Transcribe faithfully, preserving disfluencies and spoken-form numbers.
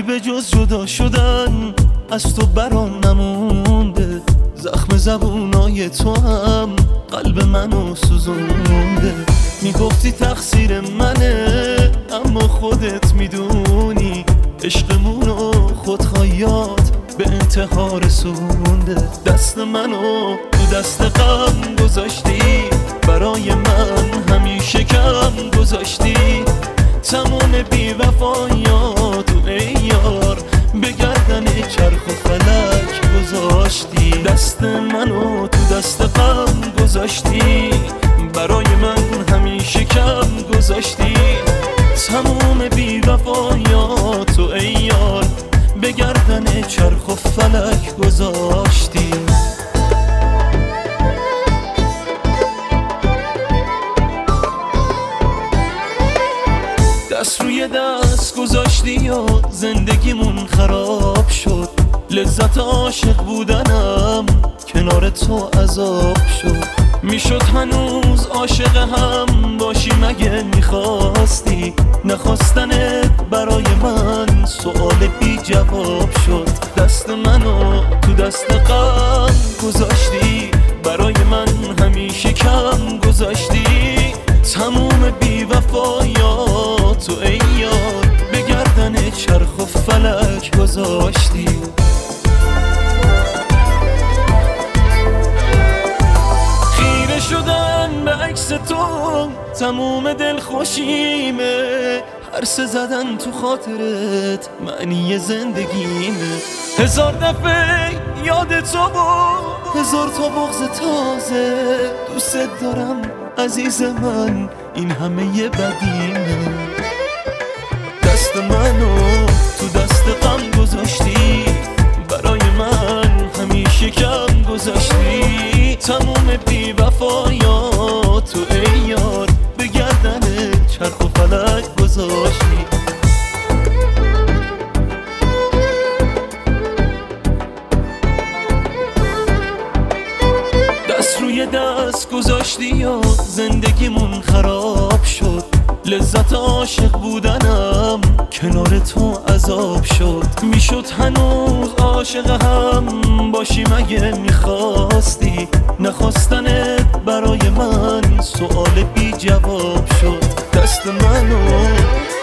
به جز جدا شدن از تو برام نمونده، زخم زبونای تو هم قلب منو سوزونده. میگفتی تقصیر منه اما خودت میدونی عشقمونو خودخواهیات به انتها رسونده. دست منو تو دست غم گذاشتی، برای من همیشه کم گذاشتی. تمام بی وفایاتو ای یار به گردن چرخ و فلک گذاشتی. دست منو تو دست غم گذاشتی، برای من همیشه کم گذاشتی. تمام بی وفایاتو ای یار به گردن چرخ و فلک گذاشتی. دست روی دست گذاشتی و زندگیمون خراب شد. لذت عاشق بودنم کنار تو عذاب شد. میشد هنوز عاشق هم باشی مگه میخواستی؟ نخواستنت برای من سوال بی جواب شد. دست منو تو دست غم گذاشتی، برای من همیشه کم گذاشتی. تموم بی وفایاتو ای یار به گردن چرخ و فلک گذاشتی. خیره شدن به عکس تو تموم دل خوشیمه، هرسه زدن تو خاطرت معنی زندگیمه. هزار دفعه یاد تو بود، هزار تا بغض تازه. دوست دارم عزیز من، این همه یه بدیمه. دست منو تو دست غم گذاشتی، برای من همیشه کم گذاشتی. تموم بی وفایاتو ای یار به گردن چرخ و فلک گذاشتی. دست روی دست گذاشتی و زندگیمون خراب شد. لذت عاشق بودنم کنار تو عذاب شد. میشد هنوز عاشق هم باشی مگه میخواستی؟ نخواستنت برای من سوال بی جواب شد. دست منو